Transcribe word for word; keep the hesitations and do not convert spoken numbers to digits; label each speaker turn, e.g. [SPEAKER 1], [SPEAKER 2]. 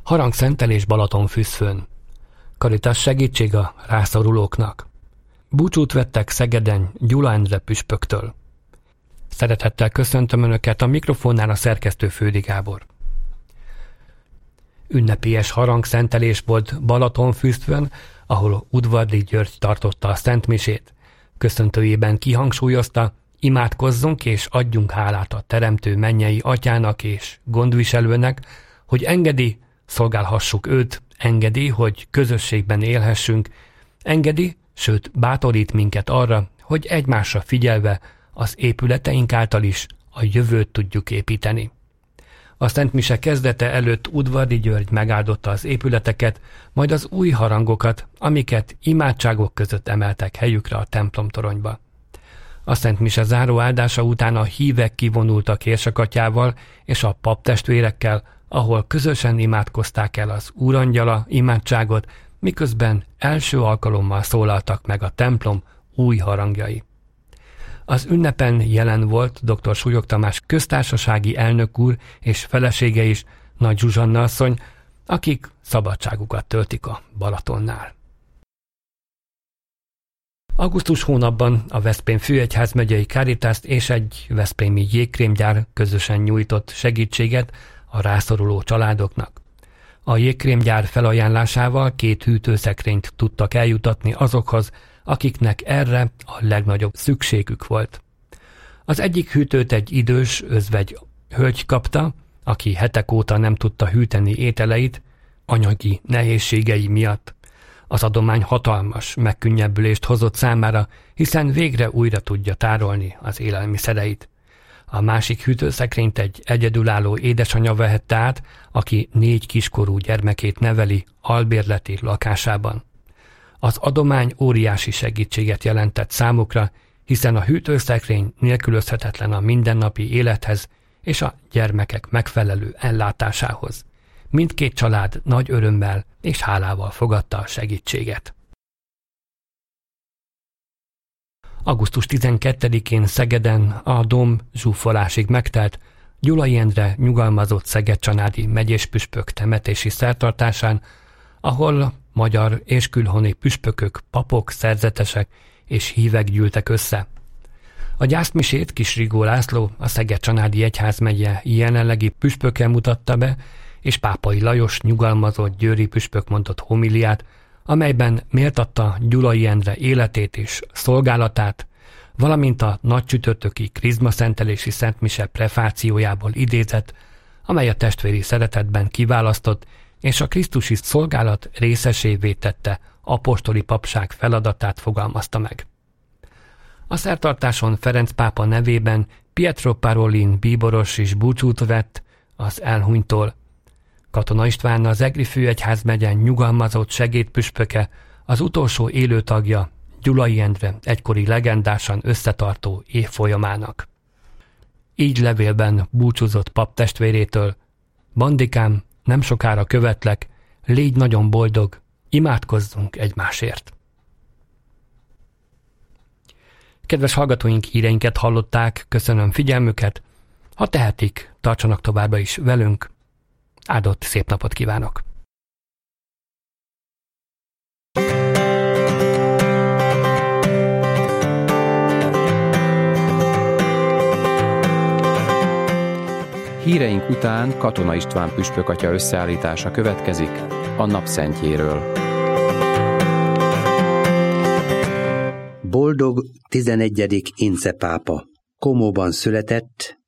[SPEAKER 1] Harangszentelés Balatonfüszfön. Karitas segítség a rászorulóknak. Búcsút vettek Szegeden Gyula Endre püspöktől. Szeretettel köszöntöm Önöket, a mikrofonnál a szerkesztő Fődi Gábor. Ünnepélyes harangszentelés volt Balatonfüszfön, ahol Udvardi György tartotta a szentmisét. Köszöntőjében kihangsúlyozta, imádkozzunk és adjunk hálát a teremtő mennyei atyának és gondviselőnek, hogy engedi, szolgálhassuk őt, engedi, hogy közösségben élhessünk, engedi, sőt bátorít minket arra, hogy egymásra figyelve az épületeink által is a jövőt tudjuk építeni. A szentmise kezdete előtt Udvardi György megáldotta az épületeket, majd az új harangokat, amiket imádságok között emeltek helyükre a templomtoronyba. A szentmise záró áldása után a hívek kivonultak érsekatyával és a paptestvérekkel, ahol közösen imádkozták el az Úrangyala imádságot, miközben első alkalommal szólaltak meg a templom új harangjai. Az ünnepen jelen volt dr. Súlyog Tamás köztársasági elnök úr és felesége is, Nagy Zsuzsanna asszony, akik szabadságukat töltik a Balatonnál. Augusztus hónapban a Veszprém főegyházmegyei Caritaszt és egy veszprémi jégkrémgyár közösen nyújtott segítséget a rászoruló családoknak. A jégkrémgyár felajánlásával két hűtőszekrényt tudtak eljutatni azokhoz, akiknek erre a legnagyobb szükségük volt. Az egyik hűtőt egy idős, özvegy hölgy kapta, aki hetek óta nem tudta hűteni ételeit anyagi nehézségei miatt. Az adomány hatalmas megkönnyebbülést hozott számára, hiszen végre újra tudja tárolni az élelmiszereit. A másik hűtőszekrényt egy egyedülálló édesanyja vehette át, aki négy kiskorú gyermekét neveli albérleti lakásában. Az adomány óriási segítséget jelentett számukra, hiszen a hűtőszekrény nélkülözhetetlen a mindennapi élethez és a gyermekek megfelelő ellátásához. Mindkét család nagy örömmel és hálával fogadta a segítséget. augusztus tizenkettedikén Szegeden a dóm zsúfolásig megtelt, Gyulai Endre nyugalmazott szeged-csanádi megyéspüspök temetési szertartásán, ahol magyar és külhoni püspökök, papok, szerzetesek és hívek gyűltek össze. A gyászmisét Kis Rigó László, a Szeged-csanádi egyházmegye jelenlegi püspöke mutatta be, és Pápai Lajos nyugalmazott győri püspök mondott homiliát, amelyben méltatta Gyulai Endre életét és szolgálatát, valamint a nagycsütörtöki krizmaszentelési szentmise prefációjából idézett, amely a testvéri szeretetben kiválasztott és a krisztusi szolgálat részesévé tette apostoli papság feladatát fogalmazta meg. A szertartáson Ferenc pápa nevében Pietro Parolin bíboros is búcsút vett az elhunytól. Katona István, az Egri főegyházmegye nyugalmazott segédpüspöke, az utolsó élő tagja Gyulai Endre egykori legendásan összetartó évfolyamának. Így levélben búcsúzott pap testvérétől: Bandikám, nem sokára követlek, légy nagyon boldog, imádkozzunk egymásért. Kedves hallgatóink, híreinket hallották, köszönöm figyelmüket, ha tehetik, tartsanak továbbra is velünk, áldott szép napot kívánok!
[SPEAKER 2] Híreink után Katona István püspök atya összeállítása következik a napszentjéről.
[SPEAKER 3] Boldog tizenegyedik Ince pápa. Komóban született,